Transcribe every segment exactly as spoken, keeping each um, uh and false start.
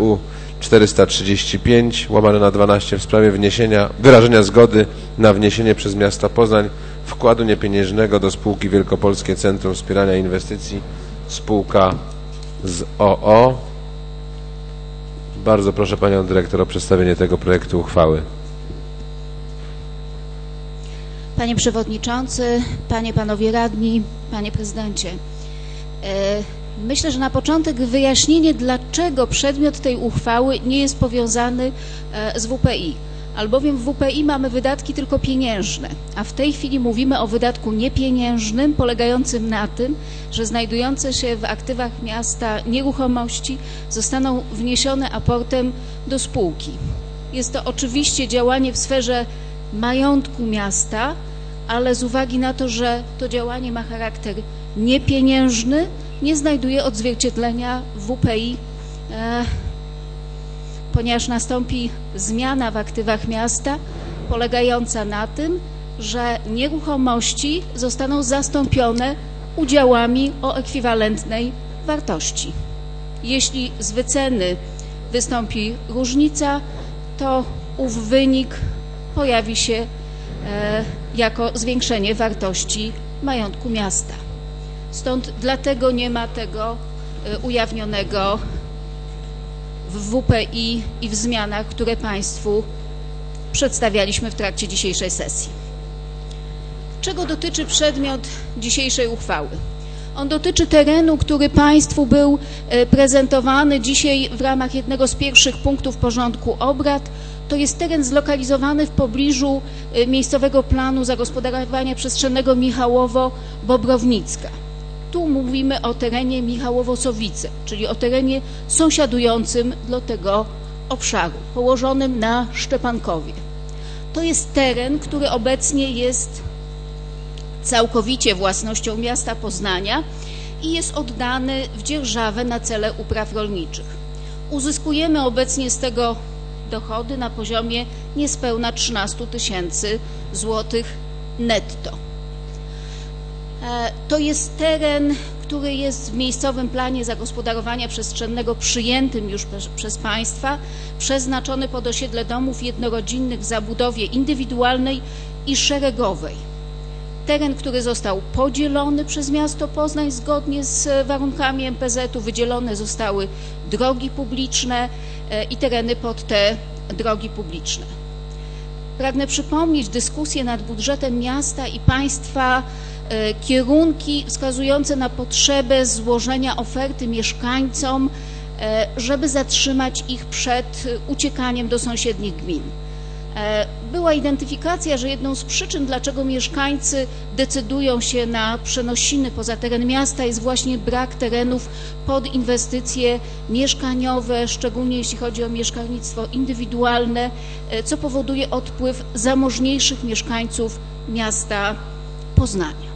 U czterysta trzydzieści pięć łamane na dwanaście w sprawie wniesienia, wyrażenia zgody na wniesienie przez miasta Poznań wkładu niepieniężnego do spółki Wielkopolskie Centrum Wspierania Inwestycji, spółka z o o. Bardzo proszę Panią Dyrektor o przedstawienie tego projektu uchwały. Panie Przewodniczący, Panie, Panowie Radni, Panie Prezydencie. Myślę, że na początek wyjaśnienie, dlaczego przedmiot tej uchwały nie jest powiązany z W P I. Albowiem w W P I mamy wydatki tylko pieniężne, a w tej chwili mówimy o wydatku niepieniężnym polegającym na tym, że znajdujące się w aktywach miasta nieruchomości zostaną wniesione aportem do spółki. Jest to oczywiście działanie w sferze majątku miasta, ale z uwagi na to, że to działanie ma charakter niepieniężny, nie znajduje odzwierciedlenia w W P I, e, ponieważ nastąpi zmiana w aktywach miasta polegająca na tym, że nieruchomości zostaną zastąpione udziałami o ekwiwalentnej wartości. Jeśli z wyceny wystąpi różnica, to ów wynik pojawi się e, jako zwiększenie wartości majątku miasta. Stąd dlatego nie ma tego e, ujawnionego w W P I i w zmianach, które Państwu przedstawialiśmy w trakcie dzisiejszej sesji. Czego dotyczy przedmiot dzisiejszej uchwały? On dotyczy terenu, który Państwu był prezentowany dzisiaj w ramach jednego z pierwszych punktów porządku obrad. To jest teren zlokalizowany w pobliżu miejscowego planu zagospodarowania przestrzennego Michałowo-Bobrownicka. Tu mówimy o terenie Michałowo-Sowice, czyli o terenie sąsiadującym do tego obszaru, położonym na Szczepankowie. To jest teren, który obecnie jest całkowicie własnością miasta Poznania i jest oddany w dzierżawę na cele upraw rolniczych. Uzyskujemy obecnie z tego dochody na poziomie niespełna trzynastu tysięcy złotych netto. To jest teren, który jest w miejscowym planie zagospodarowania przestrzennego przyjętym już przez Państwa, przeznaczony pod osiedle domów jednorodzinnych w zabudowie indywidualnej i szeregowej. Teren, który został podzielony przez miasto Poznań zgodnie z warunkami M P Z u, wydzielone zostały drogi publiczne i tereny pod te drogi publiczne. Pragnę przypomnieć dyskusję nad budżetem miasta i Państwa kierunki wskazujące na potrzebę złożenia oferty mieszkańcom, żeby zatrzymać ich przed uciekaniem do sąsiednich gmin. Była identyfikacja, że jedną z przyczyn, dlaczego mieszkańcy decydują się na przenosiny poza teren miasta, jest właśnie brak terenów pod inwestycje mieszkaniowe, szczególnie jeśli chodzi o mieszkalnictwo indywidualne, co powoduje odpływ zamożniejszych mieszkańców miasta Poznania.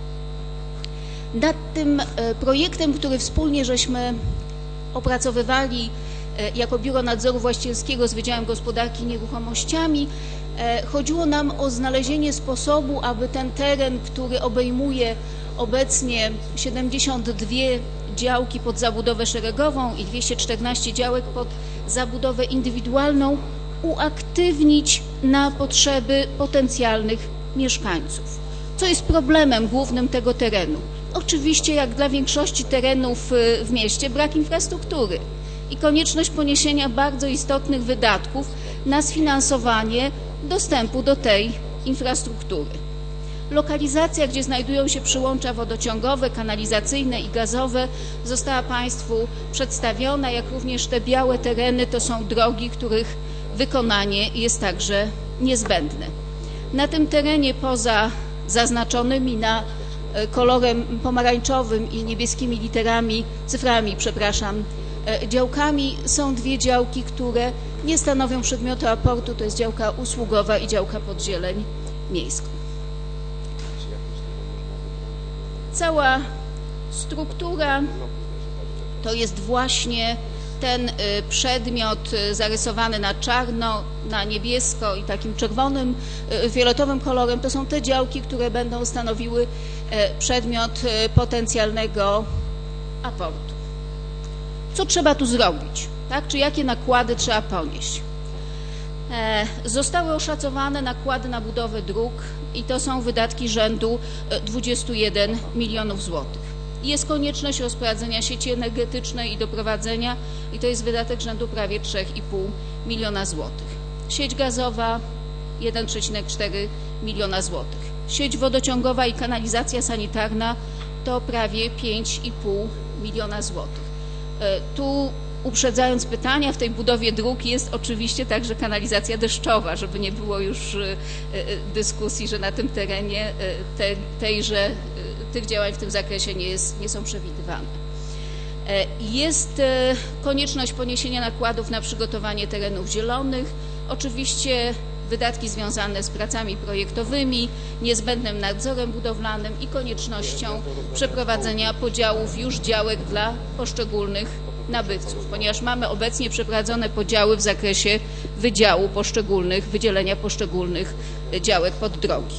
Nad tym projektem, który wspólnie żeśmy opracowywali jako Biuro Nadzoru Właścicielskiego z Wydziałem Gospodarki Nieruchomościami, chodziło nam o znalezienie sposobu, aby ten teren, który obejmuje obecnie siedemdziesiąt dwie działki pod zabudowę szeregową i dwieście czternaście działek pod zabudowę indywidualną, uaktywnić na potrzeby potencjalnych mieszkańców. Co jest problemem głównym tego terenu? Oczywiście, jak dla większości terenów w mieście, brak infrastruktury i konieczność poniesienia bardzo istotnych wydatków na sfinansowanie dostępu do tej infrastruktury. Lokalizacja, gdzie znajdują się przyłącza wodociągowe, kanalizacyjne i gazowe, została Państwu przedstawiona, jak również te białe tereny to są drogi, których wykonanie jest także niezbędne. Na tym terenie poza zaznaczonymi na kolorem pomarańczowym i niebieskimi literami, cyframi, przepraszam, działkami są dwie działki, które nie stanowią przedmiotu aportu, to jest działka usługowa i działka podzieleń miejska. Cała struktura to jest właśnie ten przedmiot zarysowany na czarno, na niebiesko i takim czerwonym, fioletowym kolorem. To są te działki, które będą stanowiły przedmiot potencjalnego aportu. Co trzeba tu zrobić? tak? Czy jakie nakłady trzeba ponieść? E, zostały oszacowane nakłady na budowę dróg i to są wydatki rzędu dwudziestu jeden milionów złotych. Jest konieczność rozprowadzenia sieci energetycznej i doprowadzenia i to jest wydatek rzędu prawie trzy i pół miliona złotych. Sieć gazowa jeden przecinek cztery miliona złotych. Sieć wodociągowa i kanalizacja sanitarna to prawie pięć i pół miliona złotych. Tu uprzedzając pytania, w tej budowie dróg jest oczywiście także kanalizacja deszczowa, żeby nie było już dyskusji, że na tym terenie te, tejże, tych działań w tym zakresie nie, jest, nie są przewidywane. Jest konieczność poniesienia nakładów na przygotowanie terenów zielonych, oczywiście wydatki związane z pracami projektowymi, niezbędnym nadzorem budowlanym i koniecznością przeprowadzenia podziałów już działek dla poszczególnych nabywców, ponieważ mamy obecnie przeprowadzone podziały w zakresie wydziału poszczególnych, wydzielenia poszczególnych działek pod drogi.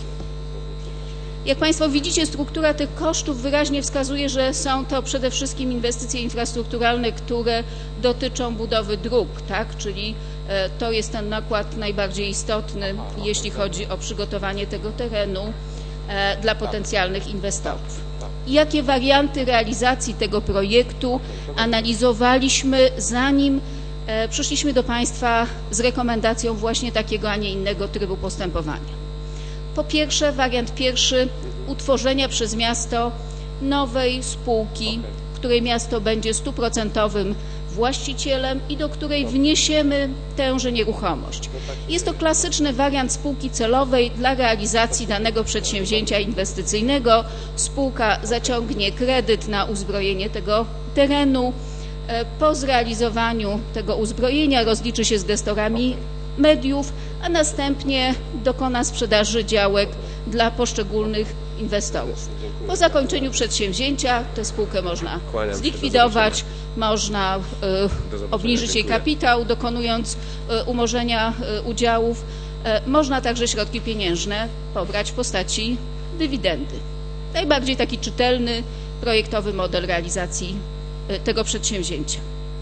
Jak Państwo widzicie, struktura tych kosztów wyraźnie wskazuje, że są to przede wszystkim inwestycje infrastrukturalne, które dotyczą budowy dróg, tak? Czyli to jest ten nakład najbardziej istotny, jeśli chodzi o przygotowanie tego terenu dla potencjalnych inwestorów. Jakie warianty realizacji tego projektu analizowaliśmy, zanim przyszliśmy do Państwa z rekomendacją właśnie takiego, a nie innego trybu postępowania. Po pierwsze, wariant pierwszy, utworzenia przez miasto nowej spółki, której miasto będzie stuprocentowym właścicielem i do której wniesiemy tęże nieruchomość. Jest to klasyczny wariant spółki celowej dla realizacji danego przedsięwzięcia inwestycyjnego. Spółka zaciągnie kredyt na uzbrojenie tego terenu. Po zrealizowaniu tego uzbrojenia rozliczy się z gestorami mediów, a następnie dokona sprzedaży działek dla poszczególnych inwestorów. Po zakończeniu przedsięwzięcia tę spółkę można zlikwidować, można y, obniżyć jej kapitał, dokonując y, umorzenia y, udziałów. Y, można także środki pieniężne pobrać w postaci dywidendy. Najbardziej taki czytelny, projektowy model realizacji y, tego przedsięwzięcia.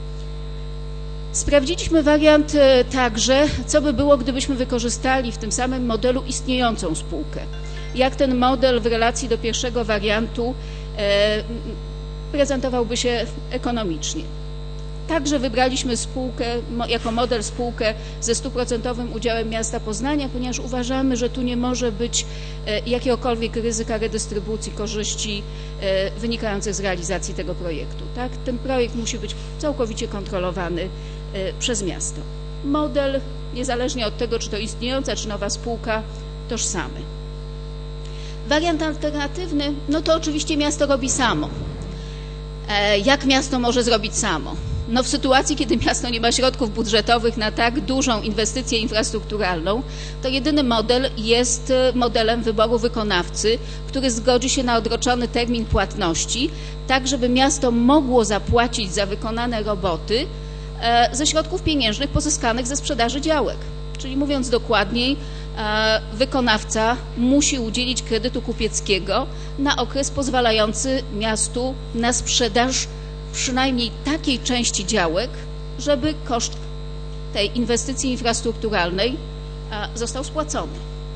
Sprawdziliśmy wariant także, co by było, gdybyśmy wykorzystali w tym samym modelu istniejącą spółkę. Jak ten model w relacji do pierwszego wariantu e, prezentowałby się ekonomicznie. Także wybraliśmy spółkę, mo, jako model spółkę ze stuprocentowym udziałem miasta Poznania, ponieważ uważamy, że tu nie może być e, jakiegokolwiek ryzyka redystrybucji korzyści e, wynikających z realizacji tego projektu. Tak? Ten projekt musi być całkowicie kontrolowany e, przez miasto. Model, niezależnie od tego, czy to istniejąca, czy nowa spółka, tożsamy. Wariant alternatywny, no to oczywiście miasto robi samo. E, jak miasto może zrobić samo? No w sytuacji, kiedy miasto nie ma środków budżetowych na tak dużą inwestycję infrastrukturalną, to jedyny model jest modelem wyboru wykonawcy, który zgodzi się na odroczony termin płatności, tak żeby miasto mogło zapłacić za wykonane roboty e, ze środków pieniężnych pozyskanych ze sprzedaży działek. Czyli mówiąc dokładniej, wykonawca musi udzielić kredytu kupieckiego na okres pozwalający miastu na sprzedaż przynajmniej takiej części działek, żeby koszt tej inwestycji infrastrukturalnej został spłacony.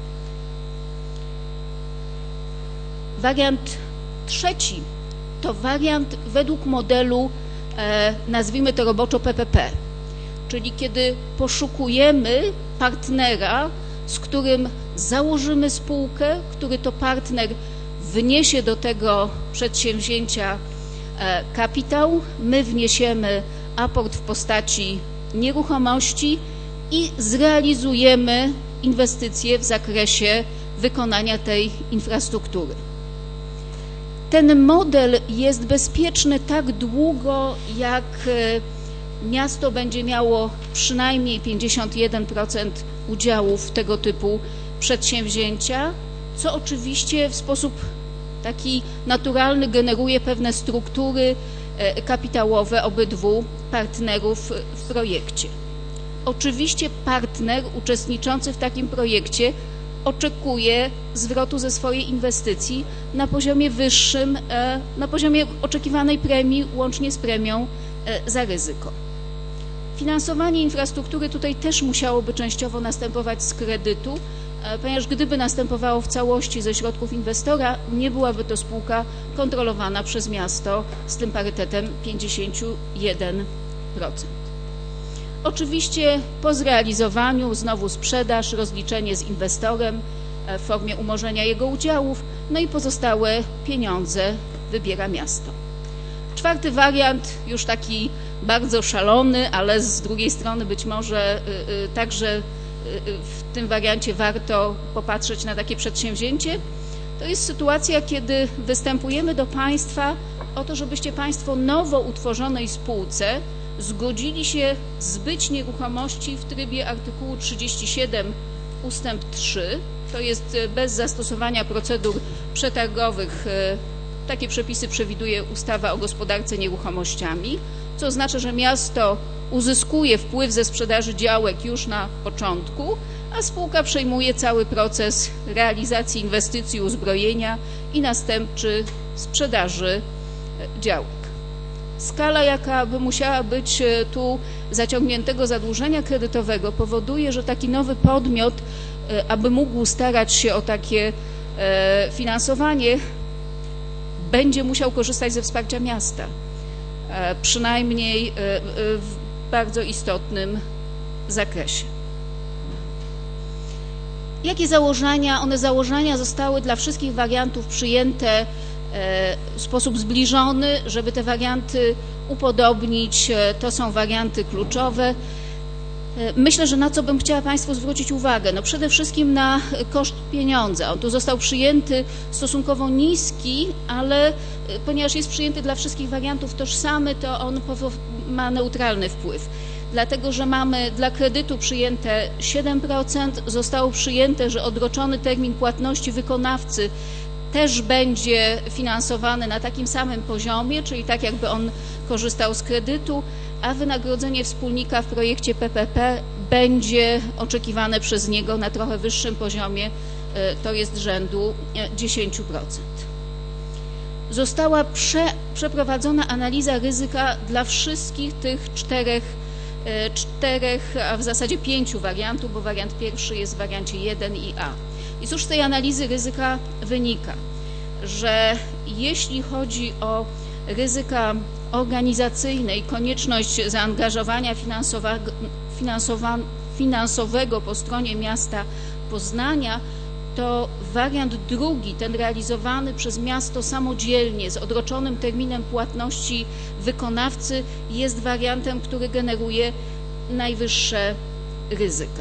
Wariant trzeci to wariant według modelu, nazwijmy to roboczo P P P, czyli kiedy poszukujemy partnera, z którym założymy spółkę, który to partner wniesie do tego przedsięwzięcia kapitał, my wniesiemy aport w postaci nieruchomości i zrealizujemy inwestycje w zakresie wykonania tej infrastruktury. Ten model jest bezpieczny tak długo, jak miasto będzie miało przynajmniej pięćdziesiąt jeden procent udziałów w tego typu przedsięwzięcia, co oczywiście w sposób taki naturalny generuje pewne struktury kapitałowe obydwu partnerów w projekcie. Oczywiście partner uczestniczący w takim projekcie oczekuje zwrotu ze swojej inwestycji na poziomie wyższym, na poziomie oczekiwanej premii łącznie z premią za ryzyko. Finansowanie infrastruktury tutaj też musiałoby częściowo następować z kredytu, ponieważ gdyby następowało w całości ze środków inwestora, nie byłaby to spółka kontrolowana przez miasto z tym parytetem pięćdziesiąt jeden procent. Oczywiście po zrealizowaniu znowu sprzedaż, rozliczenie z inwestorem w formie umorzenia jego udziałów, no i pozostałe pieniądze wybiera miasto. Czwarty wariant, już taki bardzo szalony, ale z drugiej strony być może y, y, także y, w tym wariancie warto popatrzeć na takie przedsięwzięcie. To jest sytuacja, kiedy występujemy do Państwa o to, żebyście Państwo nowo utworzonej spółce zgodzili się zbyć nieruchomości w trybie artykułu trzydziestego siódmego ustęp trzy, to jest bez zastosowania procedur przetargowych. Takie przepisy przewiduje ustawa o gospodarce nieruchomościami, co oznacza, że miasto uzyskuje wpływ ze sprzedaży działek już na początku, a spółka przejmuje cały proces realizacji inwestycji, uzbrojenia i następczy sprzedaży działek. Skala, jaka by musiała być tu zaciągniętego zadłużenia kredytowego, powoduje, że taki nowy podmiot, aby mógł starać się o takie finansowanie, będzie musiał korzystać ze wsparcia miasta, przynajmniej w bardzo istotnym zakresie. Jakie założenia? One założenia zostały dla wszystkich wariantów przyjęte w sposób zbliżony, żeby te warianty upodobnić. To są warianty kluczowe. Myślę, że na co bym chciała Państwu zwrócić uwagę? No przede wszystkim na koszt pieniądza. On tu został przyjęty stosunkowo niski, ale ponieważ jest przyjęty dla wszystkich wariantów tożsamy, to on ma neutralny wpływ. Dlatego, że mamy dla kredytu przyjęte siedem procent, zostało przyjęte, że odroczony termin płatności wykonawcy też będzie finansowany na takim samym poziomie, czyli tak jakby on korzystał z kredytu, a wynagrodzenie wspólnika w projekcie P P P będzie oczekiwane przez niego na trochę wyższym poziomie, to jest rzędu dziesięć procent. Została prze, przeprowadzona analiza ryzyka dla wszystkich tych czterech, czterech, a w zasadzie pięciu wariantów, bo wariant pierwszy jest w wariancie jeden i A. I cóż z tej analizy ryzyka wynika? Że jeśli chodzi o ryzyka organizacyjne i konieczność zaangażowania finansowego, finansowa, finansowego po stronie miasta Poznania, to wariant drugi, ten realizowany przez miasto samodzielnie z odroczonym terminem płatności wykonawcy, jest wariantem, który generuje najwyższe ryzyka.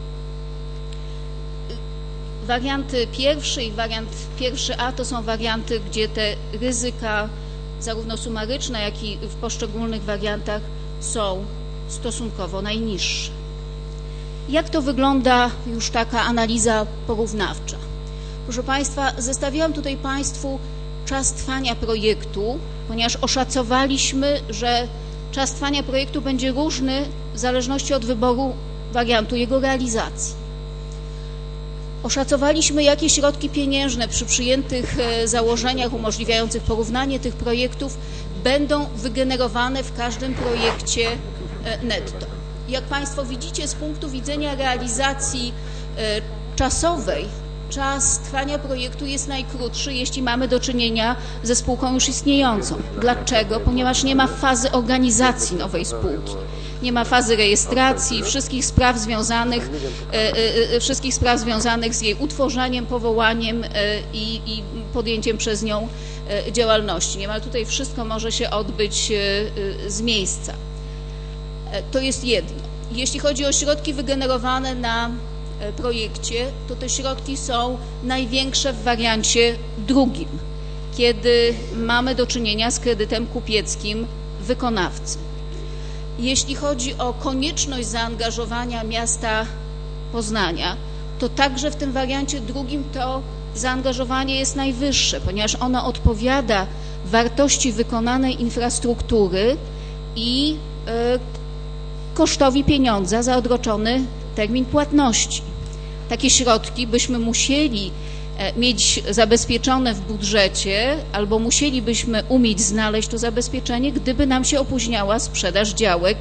Warianty pierwszy i wariant pierwszy A to są warianty, gdzie te ryzyka zarówno sumaryczne, jak i w poszczególnych wariantach są stosunkowo najniższe. Jak to wygląda już taka analiza porównawcza? Proszę Państwa, zestawiłam tutaj Państwu czas trwania projektu, ponieważ oszacowaliśmy, że czas trwania projektu będzie różny w zależności od wyboru wariantu jego realizacji. Oszacowaliśmy, jakie środki pieniężne przy przyjętych założeniach umożliwiających porównanie tych projektów będą wygenerowane w każdym projekcie netto. Jak Państwo widzicie, z punktu widzenia realizacji czasowej, czas trwania projektu jest najkrótszy, jeśli mamy do czynienia ze spółką już istniejącą. Dlaczego? Ponieważ nie ma fazy organizacji nowej spółki. Nie ma fazy rejestracji, wszystkich spraw związanych, wszystkich spraw związanych z jej utworzeniem, powołaniem i, i podjęciem przez nią działalności. Niemal tutaj wszystko może się odbyć z miejsca. To jest jedno. Jeśli chodzi o środki wygenerowane na projekcie, to te środki są największe w wariancie drugim, kiedy mamy do czynienia z kredytem kupieckim wykonawcy. Jeśli chodzi o konieczność zaangażowania miasta Poznania, to także w tym wariancie drugim to zaangażowanie jest najwyższe, ponieważ ono odpowiada wartości wykonanej infrastruktury i kosztowi pieniądza za odroczony termin płatności. Takie środki byśmy musieli mieć zabezpieczone w budżecie albo musielibyśmy umieć znaleźć to zabezpieczenie, gdyby nam się opóźniała sprzedaż działek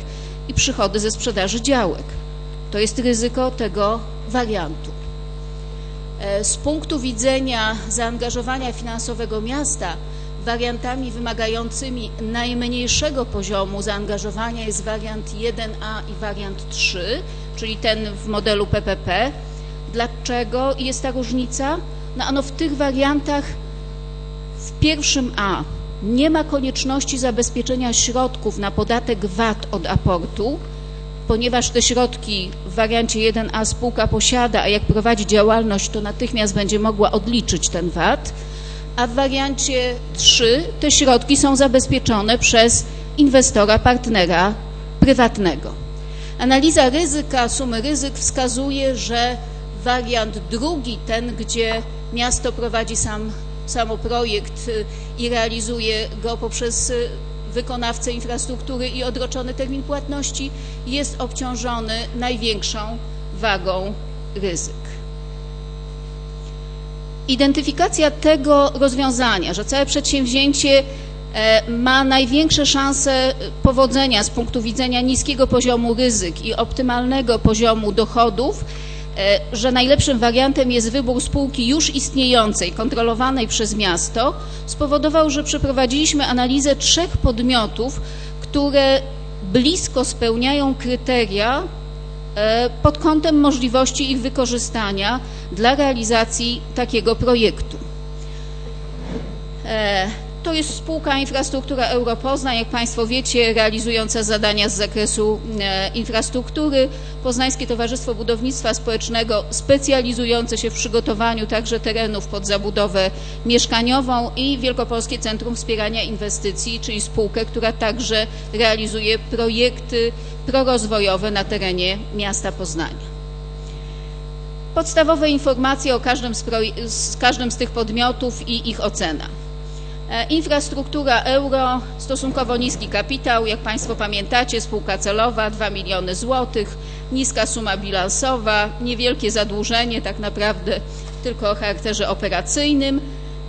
i przychody ze sprzedaży działek. To jest ryzyko tego wariantu. Z punktu widzenia zaangażowania finansowego miasta, wariantami wymagającymi najmniejszego poziomu zaangażowania jest wariant jeden A i wariant trzy, czyli ten w modelu P P P. Dlaczego jest ta różnica? No ano w tych wariantach w pierwszym A nie ma konieczności zabezpieczenia środków na podatek V A T od aportu, ponieważ te środki w wariancie jeden A spółka posiada, a jak prowadzi działalność, to natychmiast będzie mogła odliczyć ten V A T, a w wariancie trzy te środki są zabezpieczone przez inwestora, partnera prywatnego. Analiza ryzyka, sumy ryzyk wskazuje, że wariant drugi, ten gdzie miasto prowadzi sam, samo projekt i realizuje go poprzez wykonawcę infrastruktury i odroczony termin płatności, jest obciążony największą wagą ryzyk. Identyfikacja tego rozwiązania, że całe przedsięwzięcie ma największe szanse powodzenia z punktu widzenia niskiego poziomu ryzyk i optymalnego poziomu dochodów, że najlepszym wariantem jest wybór spółki już istniejącej, kontrolowanej przez miasto, spowodował, że przeprowadziliśmy analizę trzech podmiotów, które blisko spełniają kryteria pod kątem możliwości ich wykorzystania dla realizacji takiego projektu. To jest spółka Infrastruktura Europoznań, jak Państwo wiecie, realizująca zadania z zakresu infrastruktury, Poznańskie Towarzystwo Budownictwa Społecznego specjalizujące się w przygotowaniu także terenów pod zabudowę mieszkaniową i Wielkopolskie Centrum Wspierania Inwestycji, czyli spółkę, która także realizuje projekty prorozwojowe na terenie miasta Poznania. Podstawowe informacje o każdym z, z każdym z tych podmiotów i ich ocena. Infrastruktura Euro, stosunkowo niski kapitał, jak Państwo pamiętacie, spółka celowa, dwa miliony złotych, niska suma bilansowa, niewielkie zadłużenie, tak naprawdę tylko o charakterze operacyjnym.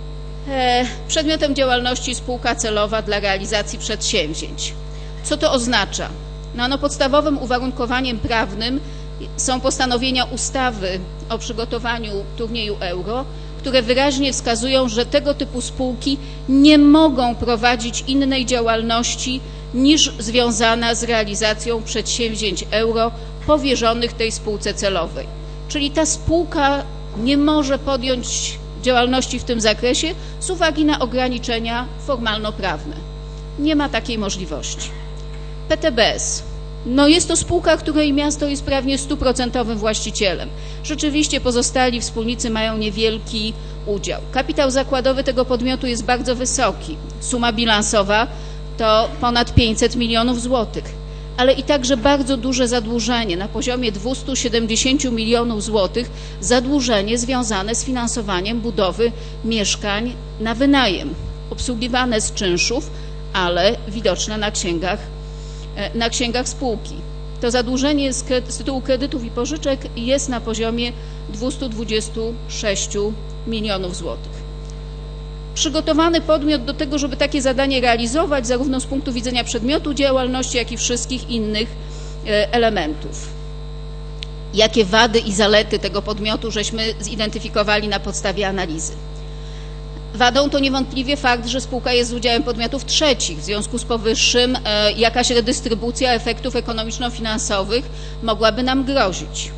Przedmiotem działalności spółka celowa dla realizacji przedsięwzięć. Co to oznacza? No, no podstawowym uwarunkowaniem prawnym są postanowienia ustawy o przygotowaniu turnieju Euro, które wyraźnie wskazują, że tego typu spółki nie mogą prowadzić innej działalności niż związana z realizacją przedsięwzięć euro powierzonych tej spółce celowej. Czyli ta spółka nie może podjąć działalności w tym zakresie z uwagi na ograniczenia formalno-prawne. Nie ma takiej możliwości. P T B S. No jest to spółka, której miasto jest prawie stuprocentowym właścicielem. Rzeczywiście pozostali wspólnicy mają niewielki udział. Kapitał zakładowy tego podmiotu jest bardzo wysoki. Suma bilansowa to ponad pięćset milionów złotych, ale i także bardzo duże zadłużenie na poziomie dwieście siedemdziesiąt milionów złotych, zadłużenie związane z finansowaniem budowy mieszkań na wynajem, obsługiwane z czynszów, ale widoczne na księgach na księgach spółki. To zadłużenie z, z tytułu kredytów i pożyczek jest na poziomie dwieście dwadzieścia sześć milionów złotych. Przygotowany podmiot do tego, żeby takie zadanie realizować, zarówno z punktu widzenia przedmiotu działalności, jak i wszystkich innych elementów. Jakie wady i zalety tego podmiotu żeśmy zidentyfikowali na podstawie analizy? Wadą to niewątpliwie fakt, że spółka jest z udziałem podmiotów trzecich. W związku z powyższym e, jakaś redystrybucja efektów ekonomiczno-finansowych mogłaby nam grozić.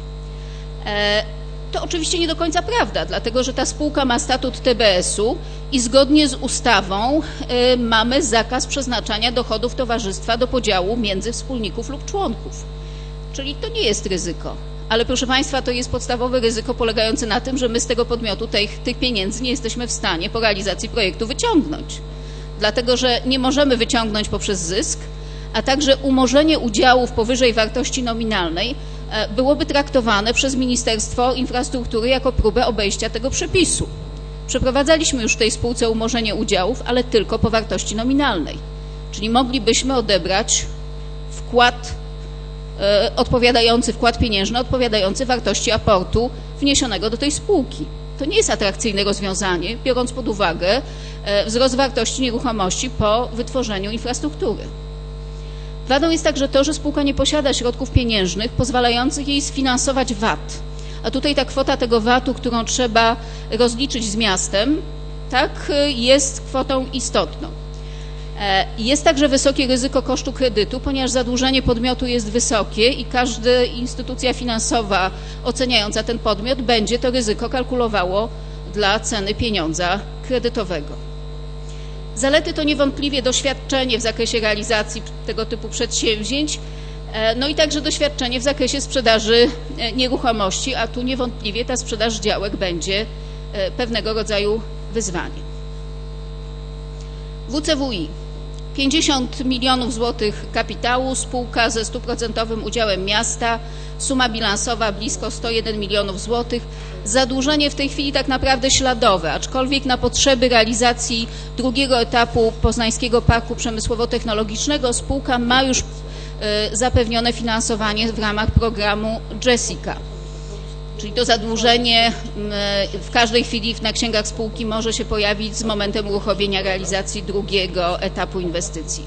E, to oczywiście nie do końca prawda, dlatego że ta spółka ma statut T B S-u i zgodnie z ustawą e, mamy zakaz przeznaczania dochodów towarzystwa do podziału między wspólników lub członków. Czyli to nie jest ryzyko. Ale proszę Państwa, to jest podstawowe ryzyko polegające na tym, że my z tego podmiotu tych, tych pieniędzy nie jesteśmy w stanie po realizacji projektu wyciągnąć. Dlatego, że nie możemy wyciągnąć poprzez zysk, a także umorzenie udziałów powyżej wartości nominalnej byłoby traktowane przez Ministerstwo Infrastruktury jako próbę obejścia tego przepisu. Przeprowadzaliśmy już w tej spółce umorzenie udziałów, ale tylko po wartości nominalnej. Czyli moglibyśmy odebrać wkład odpowiadający, wkład pieniężny odpowiadający wartości aportu wniesionego do tej spółki. To nie jest atrakcyjne rozwiązanie, biorąc pod uwagę wzrost wartości nieruchomości po wytworzeniu infrastruktury. Wadą jest także to, że spółka nie posiada środków pieniężnych pozwalających jej sfinansować V A T. A tutaj ta kwota tego V A T-u, którą trzeba rozliczyć z miastem, tak, jest kwotą istotną. Jest także wysokie ryzyko kosztu kredytu, ponieważ zadłużenie podmiotu jest wysokie i każda instytucja finansowa oceniająca ten podmiot będzie to ryzyko kalkulowało dla ceny pieniądza kredytowego. Zalety to niewątpliwie doświadczenie w zakresie realizacji tego typu przedsięwzięć, no i także doświadczenie w zakresie sprzedaży nieruchomości, a tu niewątpliwie ta sprzedaż działek będzie pewnego rodzaju wyzwaniem. W C W I pięćdziesiąt milionów złotych kapitału, spółka ze stuprocentowym udziałem miasta, suma bilansowa blisko sto jeden milionów złotych, zadłużenie w tej chwili tak naprawdę śladowe, aczkolwiek na potrzeby realizacji drugiego etapu Poznańskiego Parku Przemysłowo-Technologicznego spółka ma już zapewnione finansowanie w ramach programu Jessica. Czyli to zadłużenie w każdej chwili na księgach spółki może się pojawić z momentem uruchomienia realizacji drugiego etapu inwestycji.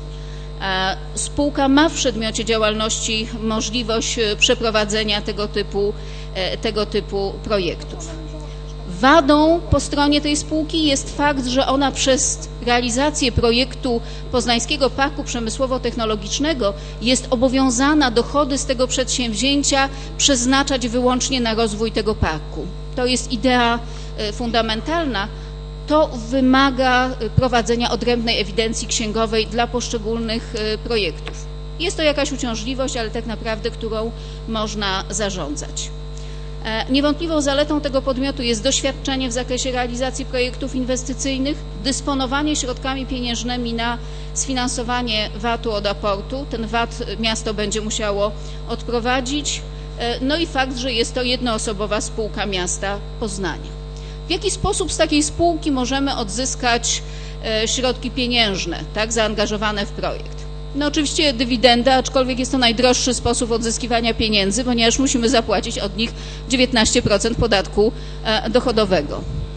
Spółka ma w przedmiocie działalności możliwość przeprowadzenia tego typu, tego typu projektów. Wadą po stronie tej spółki jest fakt, że ona przez realizację projektu Poznańskiego Parku Przemysłowo-Technologicznego jest obowiązana dochody z tego przedsięwzięcia przeznaczać wyłącznie na rozwój tego parku. To jest idea fundamentalna. To wymaga prowadzenia odrębnej ewidencji księgowej dla poszczególnych projektów. Jest to jakaś uciążliwość, ale tak naprawdę, którą można zarządzać. Niewątpliwą zaletą tego podmiotu jest doświadczenie w zakresie realizacji projektów inwestycyjnych, dysponowanie środkami pieniężnymi na sfinansowanie V A T-u od aportu. Ten V A T miasto będzie musiało odprowadzić. No i fakt, że jest to jednoosobowa spółka miasta Poznania. W jaki sposób z takiej spółki możemy odzyskać środki pieniężne, tak, zaangażowane w projekt? No oczywiście dywidenda, aczkolwiek jest to najdroższy sposób odzyskiwania pieniędzy, ponieważ musimy zapłacić od nich dziewiętnaście procent podatku dochodowego.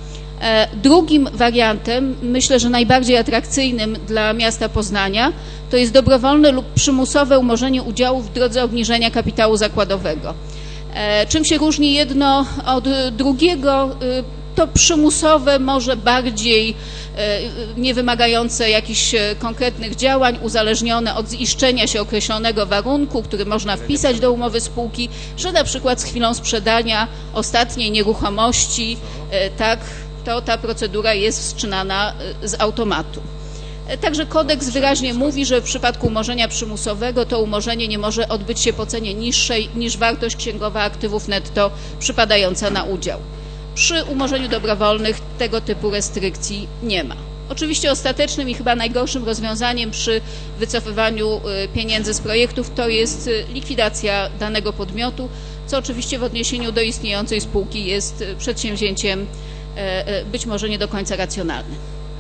Drugim wariantem, myślę, że najbardziej atrakcyjnym dla miasta Poznania, to jest dobrowolne lub przymusowe umorzenie udziału w drodze obniżenia kapitału zakładowego. Czym się różni jedno od drugiego? To przymusowe, może bardziej nie wymagające jakichś konkretnych działań, uzależnione od ziszczenia się określonego warunku, który można wpisać do umowy spółki, że na przykład z chwilą sprzedania ostatniej nieruchomości, tak, to ta procedura jest wszczynana z automatu. Także kodeks wyraźnie mówi, że w przypadku umorzenia przymusowego to umorzenie nie może odbyć się po cenie niższej niż wartość księgowa aktywów netto przypadająca na udział. Przy umorzeniu dobrowolnych tego typu restrykcji nie ma. Oczywiście ostatecznym i chyba najgorszym rozwiązaniem przy wycofywaniu pieniędzy z projektów to jest likwidacja danego podmiotu, co oczywiście w odniesieniu do istniejącej spółki jest przedsięwzięciem być może nie do końca racjonalnym.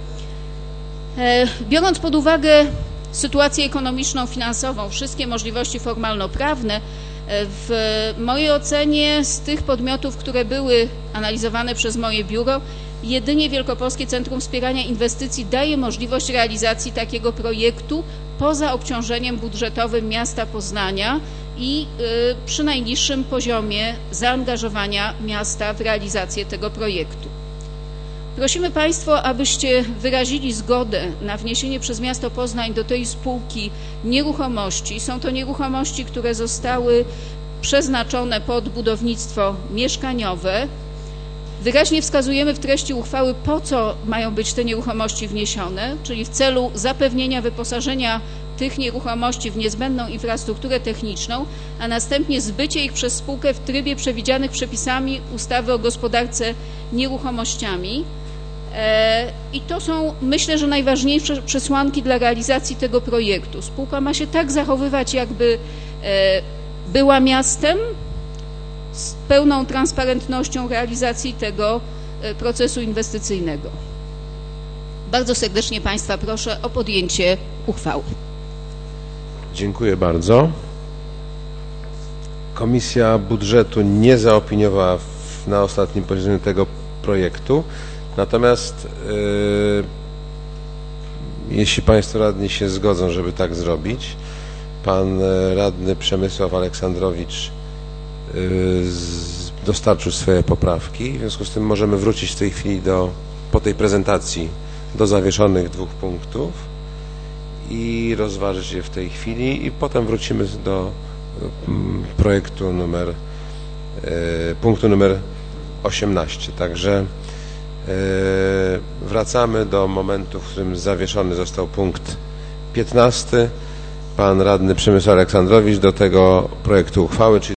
Biorąc pod uwagę sytuację ekonomiczną, finansową, wszystkie możliwości formalno-prawne, w mojej ocenie z tych podmiotów, które były analizowane przez moje biuro, jedynie Wielkopolskie Centrum Wspierania Inwestycji daje możliwość realizacji takiego projektu poza obciążeniem budżetowym miasta Poznania i przy najniższym poziomie zaangażowania miasta w realizację tego projektu. Prosimy Państwo, abyście wyrazili zgodę na wniesienie przez miasto Poznań do tej spółki nieruchomości. Są to nieruchomości, które zostały przeznaczone pod budownictwo mieszkaniowe. Wyraźnie wskazujemy w treści uchwały, po co mają być te nieruchomości wniesione, czyli w celu zapewnienia wyposażenia tych nieruchomości w niezbędną infrastrukturę techniczną, a następnie zbycie ich przez spółkę w trybie przewidzianych przepisami ustawy o gospodarce nieruchomościami. I to są, myślę, że najważniejsze przesłanki dla realizacji tego projektu. Spółka ma się tak zachowywać, jakby była miastem, z pełną transparentnością realizacji tego procesu inwestycyjnego. Bardzo serdecznie Państwa proszę o podjęcie uchwały. Dziękuję bardzo. Komisja Budżetu nie zaopiniowała w, na ostatnim posiedzeniu tego projektu. Natomiast yy, jeśli Państwo radni się zgodzą, żeby tak zrobić, pan radny Przemysław Aleksandrowicz dostarczył swoje poprawki, w związku z tym możemy wrócić w tej chwili do, po tej prezentacji do zawieszonych dwóch punktów i rozważyć je w tej chwili i potem wrócimy do projektu numer punktu numer osiemnaście. Także wracamy do momentu, w którym zawieszony został punkt piętnasty. Pan radny Przemysław Aleksandrowicz do tego projektu uchwały, czyli